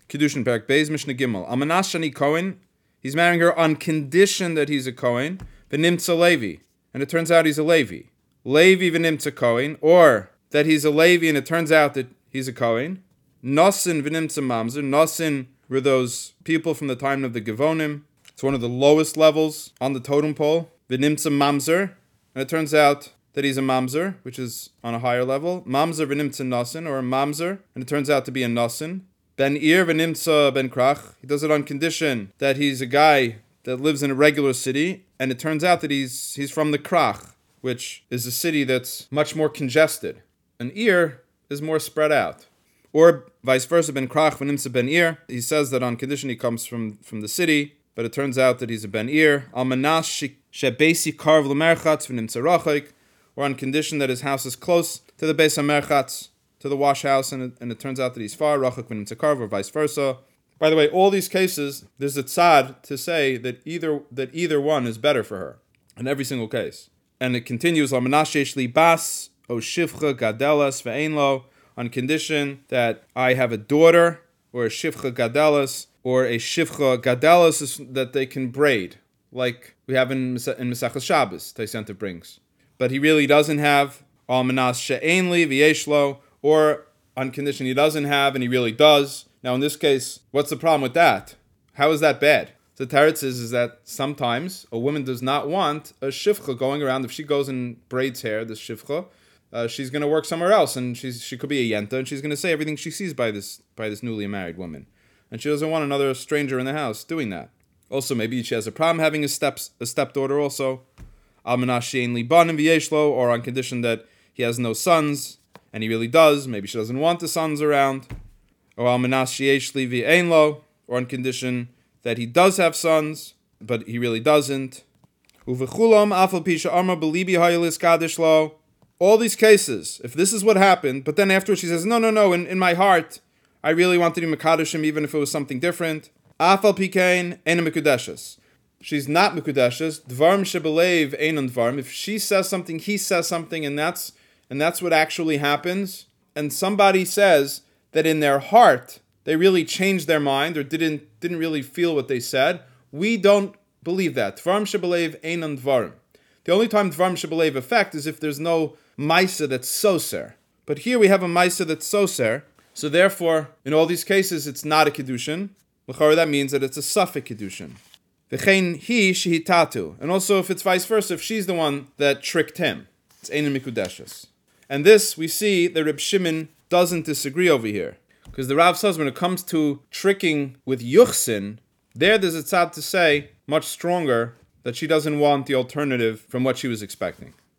Kiddushin Perek Beis Mishnah Gimel. Almanas Shani Kohen. He's marrying her on condition that he's a Kohen. V'nimtza Levi. And it turns out he's a Levi. Levi v'nimtza Kohen. Or that he's a Levi and it turns out that he's a Kohen. Nosin v'nimtza Mamzer. Nosin were those people from the time of the Gevonim. It's one of the lowest levels on the totem pole. V'nimtza Mamzer. And it turns out that he's a Mamzer, which is on a higher level. Mamzer v'nimtza Nosin, or a Mamzer. And it turns out to be a Nosin. Ben Ir v'nimtza ben Krach. He does it on condition that he's a guy that lives in a regular city, and it turns out that he's from the Krach, which is a city that's much more congested. An Ir is more spread out. Or vice versa, ben Krach v'nimtza ben Ir. He says that on condition he comes from the city, but it turns out that he's a ben Ir. Almanas shebeisi karv l'merchatz v'nimtza rachik. Or on condition that his house is close to the Beis HaMerchatz, to the wash house, and it turns out that he's far, rachak v'nimtza karv, or vice versa. By the way, all these cases, there's a tzad to say that either one is better for her, in every single case. And it continues, Almanashesh li bas, o shivcha gadelas ve'ein lo, on condition that I have a daughter, or a shivcha gadelas, or a shivcha gadelas is that they can braid, like we have in Mesachas Shabbos, Taisanta brings. But he really doesn't have Almanas she'ein li v'yesh lo, or on condition he doesn't have and he really does. Now in this case, what's the problem with that? How is that bad? The teretz is that sometimes a woman does not want a shivcha going around. If she goes and braids hair, this shivcha, she's going to work somewhere else, and she could be a yenta, and she's going to say everything she sees by this newly married woman, and she doesn't want another stranger in the house doing that. Also, maybe she has a problem having a stepdaughter also, almanas she'ein li banim v'yesh lo, or on condition that he has no sons. And he really does. Maybe she doesn't want the sons around. Or almanas she'esh li v'ein lo, or on condition that he does have sons, but he really doesn't. Uvechulam afal pisha arma belibi hayelis kadish lo. All these cases, if this is what happened, but then afterwards she says, no, in my heart, I really want to do Mekadeshim even if it was something different. Afal pikein ena mekudeshes. She's not mekudeshes. Dvarim shebelev einon dvarim. If she says something, he says something, and that's what actually happens. And somebody says that in their heart they really changed their mind or didn't really feel what they said. We don't believe that. Dvarim shebelev einon dvarim. The only time dvarim shebelev effect is if there's no maisa that's soser. But here we have a maisa that's soser. So therefore, in all these cases, it's not a kiddushin. L'chara, that means that it's a suffix kiddushin. V'chein hi shehitatu. And also if it's vice versa, if she's the one that tricked him, it's einon mikudeshes. And this, we see that Reb Shimon doesn't disagree over here. Because the Rav says when it comes to tricking with yuchsin, there's a tzad to say, much stronger, that she doesn't want the alternative from what she was expecting.